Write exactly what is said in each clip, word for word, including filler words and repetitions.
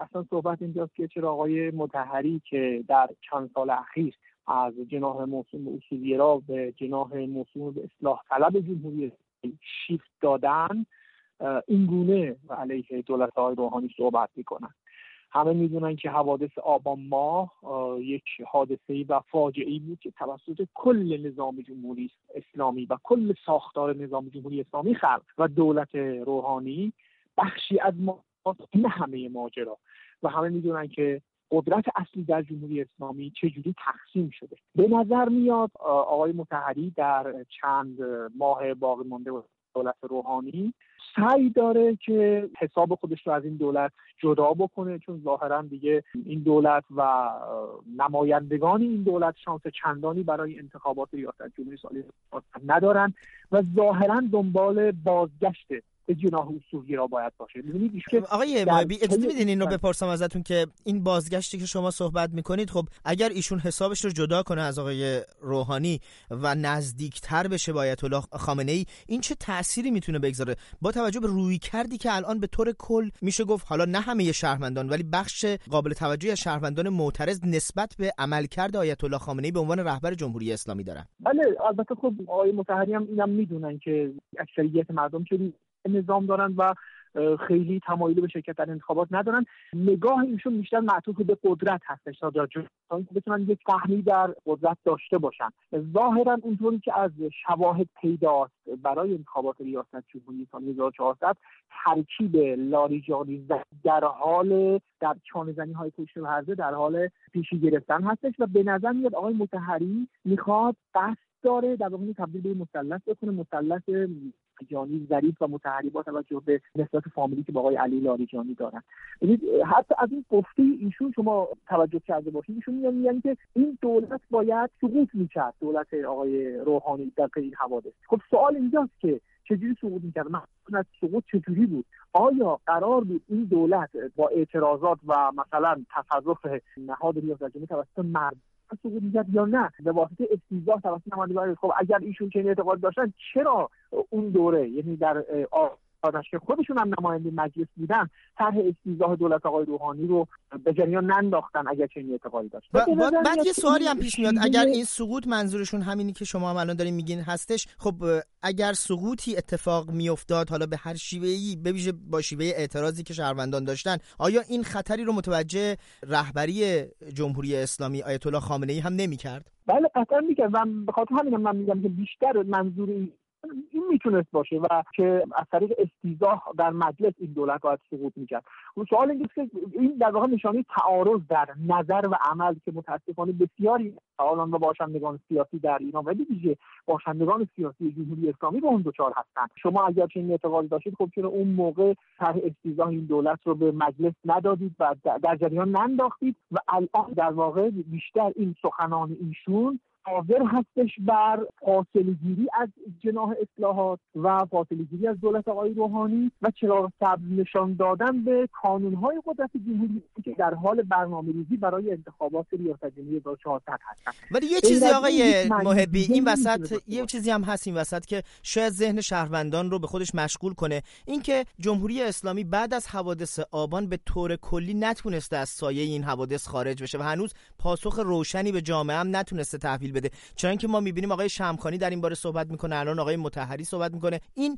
اصلا صحبت اینجاست که چرا آقای مطهری که در چند سال اخیر از جناح موسوم به اصولگرا به جناح موسوم به اصلاح طلب جمهوری اسلامی شیفت دادن، این گونه علیه دولت آقای روحانی صحبت میکنن. همه میدونن که حوادث آبان ماه یک حادثه‌ای و فاجعه‌ای بود که توسط کل نظام جمهوری اسلامی و کل ساختار نظام جمهوری اسلامی خلق و دولت روحانی بخشی از ما، نه همه ماجرا. و همه میدونن که قدرت اصلی در جمهوری اسلامی چجوری تقسیم شده. به نظر میاد آقای مطهری در چند ماه باقی مانده دولت روحانی سعی داره که حساب خودش رو از این دولت جدا بکنه، چون ظاهرا دیگه این دولت و نمایندگان این دولت شانس چندانی برای انتخابات ریاست جمهوری سال ندارن و ظاهرا دنبال بازگشت به جناح اصولگرا باید باشه. می‌بینید که آقای محبی اجازه میدین این رو بپرسم ازتون که این بازگشتی که شما صحبت میکنید، خب اگر ایشون حسابش رو جدا کنه از آقای روحانی و نزدیکتر بشه با آیت الله خامنه‌ای، این چه تأثیری میتونه بگذاره با توجه به رویکردی که الان به طور کل میشه گفت، حالا نه همه شهروندان ولی بخش قابل توجهی از شهروندان معترض نسبت به عملکرد آیت الله خامنه‌ای به عنوان رهبر جمهوری اسلامی دارن؟ بله البته خب آقای مطهری هم اینم میدونن که اکثریت مردم چه نظام دارن و خیلی تمایلی به شرکت در انتخابات ندارن. نگاه ایشون بیشتر معطوف به قدرت هستش تا جایی که بتونن یک فهمی در قدرت داشته باشن. ظاهرا اونطوری که از شواهد پیداست برای انتخابات ریاست جمهوری سال هزار و چهارصد ترکیب لاریجانی در حال در چانه‌زنی های پشت پرده در حال پیشی گرفتن هستش و به نظر میاد آقای مطهری میخواد قصد داره در واقع تبدیل به مثلث بکنه، مثلث لاریجانی، ظریف و مطهری با توجه به نسبت فامیلی که با آقای علی لاریجانی دارن. ببینید حتی از این گفته ایشون شما توجه کرده باشید، ایشون میگن میگن که این دولت باید سقوط می‌کرد، دولت آقای روحانی در پی این حوادث. خب سوال اینجاست که چجوری سقوط می‌کرد؟ مثلا سقوط چجوری بود؟ آیا قرار بود این دولت با اعتراضات و مثلا تصرف نهاد ریاست جمهوری توسط مردم سقوط می‌کرد یا نه به واسطه استیضاح توسط نمایندگان؟ خب اگر ایشون چنین اعتقاد داشتن چرا اون دوره، یعنی در آتش که خودشون هم نماینده مجلس بودن، طرح استیضاح دولت آقای روحانی رو به جریان ننداختن اگر چنین اعتقادی داشت؟ بعد یه سوالی هم پیش میاد، اگر این سقوط منظورشون همینی که شما هم الان دارین میگین هستش، خب اگر سقوطی اتفاق میافتاد حالا به هر شیوهی، به ویژه با شیوه اعتراضی که شهروندان داشتن، آیا این خطری رو متوجه رهبری جمهوری اسلامی آیت الله خامنه‌ای هم نمی‌کرد؟ بله قطعا می‌کرد و به خاطر همین من میگم که بیشتر منظور این میتونست باشه و که از طریق استیضاح در مجلس این دولت باید سقوط میکرد. و سوال اینجاست که این در واقع نشانه تعارض در نظر و عمل که متاسفانه بسیاری فعالان و باشندگان سیاسی در ایران و دیگه باشندگان سیاسی جمهوری اسلامی به اون دچار هستند. شما اگر چنین اعتقادی داشتید خب چرا اون موقع طرح استیضاح این دولت رو به مجلس ندادید و در جریان ننداختید و الان در واقع بیشتر این سخنان ایشون حاضر هستش بر فاصله گیری از جناح اصلاحات و فاصله گیری از دولت آقای روحانی و چراغ سبز نشان دادن به کانون‌های قدرت جمهوری که در حال برنامه‌ریزی برای انتخابات ریاست جمهوری هزار و چهارصد هستند. ولی یه چیزی آقای محبی این وسط یه چیزی هم هست این وسط که شاید ذهن شهروندان رو به خودش مشغول کنه، اینکه جمهوری اسلامی بعد از حوادث آبان به طور کلی نتونسته از سایه این حوادث خارج بشه و هنوز پاسخ روشنی به جامعه هم نتونسته تحویل بده. چون که ما می‌بینیم آقای شمخانی در این باره صحبت میکنه، الان آقای مطهری صحبت میکنه. این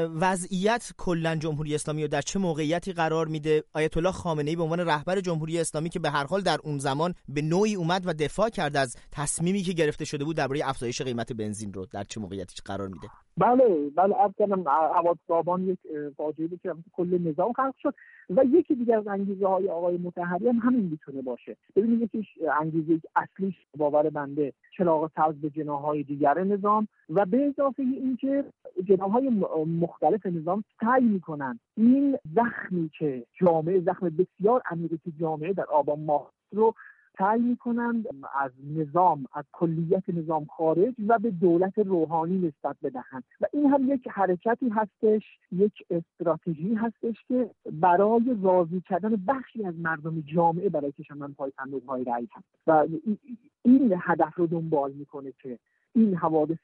وضعیت کلا جمهوری اسلامی رو در چه موقعیتی قرار میده؟ آیت الله خامنه‌ای به عنوان رهبر جمهوری اسلامی که به هر حال در اون زمان به نوعی اومد و دفاع کرد از تصمیمی که گرفته شده بود درباره افزایش قیمت بنزین، رو در چه موقعیتی قرار میده؟ بله بله اصلا حوادث آبان یک فاجعه بود که کل نظام خراب شد و یکی دیگر از انگیزه های آقای مطهری هم همین میتونه باشه. ببینید یکیش انگیزه اصلیش باور بنده چراغ سبز به جناح‌های دیگر نظام و به اضافه اینکه جناح‌های مختلف نظام سعی میکنن این زخمی که جامعه زخم بسیار عمیقی که جامعه در آبان ماه رو سعی میکنند از نظام از کلیت نظام خارج و به دولت روحانی نسبت بدهند و این هم یک حرکتی هستش، یک استراتژی هستش که برای راضی کردن بخشی از مردم جامعه برای کشاندن پای صندوق‌های رأی هست و این هدف رو دنبال میکنه که این حوادث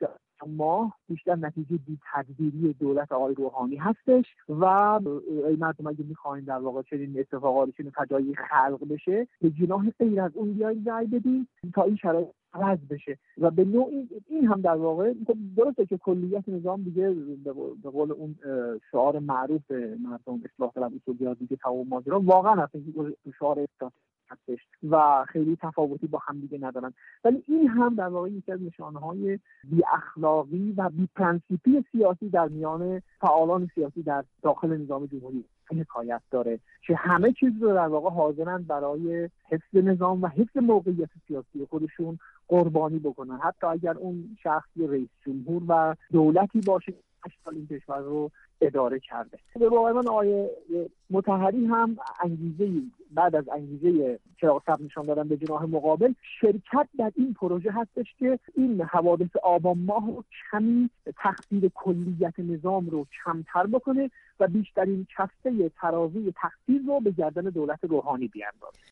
ماه بیشتر نتیجه بی تدبیری دولت آقای روحانی هستش و ای مردم اگه میخواین در واقع چنین اتفاقاتی چنین فجایعی خلق بشه به جناح غیر از اون بیاید رأی بدید تا این شرایط عوض بشه و به نوعی این هم در واقع درسته که کلیت نظام دیگه به قول اون شعار معروف مردم اصلاح طلب اصولیات دیگه تمام ماجرا واقعا اصلا شعار اصلاح هستش و خیلی تفاوتی با هم دیگه ندارن، ولی این هم در واقع یکی از نشانه‌های بی اخلاقی و بی پرنسیپی سیاسی در میان فعالان سیاسی در داخل نظام جمهوری حکایت داره که همه چیز رو در واقع حاضرن برای حفظ نظام و حفظ موقعیت سیاسی خودشون قربانی بکنن، حتی اگر اون شخصی رئیس جمهور و دولتی باشه هشت سال این کشور رو اداره کرده. به واقع من آقای مطهری هم انگیزه بعد از انگیزه چراغ سبز نشان دادن به جناح مقابل شرکت در این پروژه هستش که این حوادث آبان ماه رو کمی تخدیر کلیت نظام رو کمتر بکنه و بیشترین کفه ترازوی تقصیر رو به گردن دولت روحانی بیاندازه.